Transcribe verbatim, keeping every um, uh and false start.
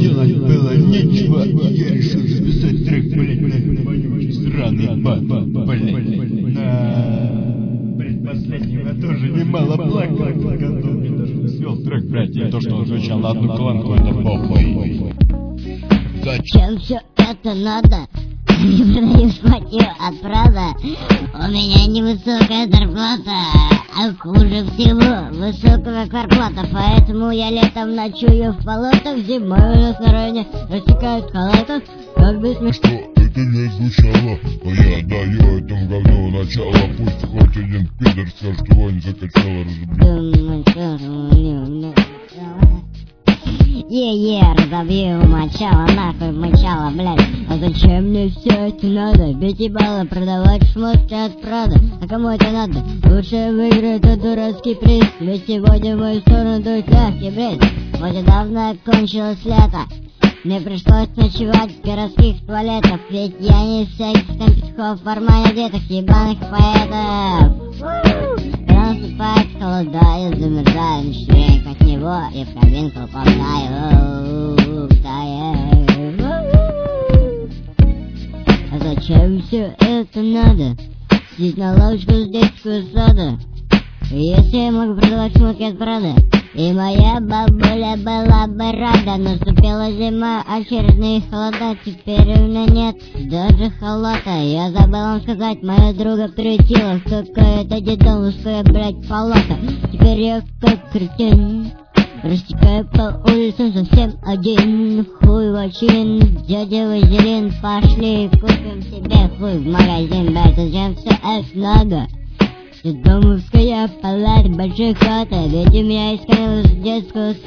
делать было нечего, и я решил записать трек, блять, на вонючий сраный бат, блять. На предпоследнего тоже немало плакал, в году мне даже свел трек, блять, и то, что он звучал на одну колонку, это похуй. Зачем все это надо? Не продаю статью от Прада. У меня невысокая зарплата, а хуже всего высокая квартплата. Поэтому я летом ночую в болотах, зимой на стороне растекают халатов. Как бы смешно. Что это не звучало, но я даю этому говну начало. Пусть хоть один пидор скажет, что его не закачало, разублю. Е-е, разобью мочало, нахуй мочало, блядь. А зачем мне все это надо? Пятибаллы продавать шмотки от Прада. А кому это надо? Лучше выиграть этот дурацкий приз. Ведь сегодня в мою сторону дует легкий бриз. Вот недавно кончилось лето, мне пришлось ночевать в городских туалетах. Ведь я не всяких там петухов в форме одетых ебаных поэтов. Когда наступает холода, я замерзаю, начинаю от него и в кабинку попадаю. А зачем все это надо? Сидеть на лавочку с детского сада, если я могу продавать шмотки от Прада. И моя бабуля была бы рада. Наступила зима, очередные холода. Теперь у меня нет даже халата. Я забыл вам сказать, моя друга приютила какая-то дедовская, блять, палата. Теперь я как кретин растекаю по улицам совсем один. Хуй вочин, дядя Вазелин, пошли купим себе хуй в магазин. Блять, зачем все это надо? Домовская палата, большая хата, ведь у меня искалась детского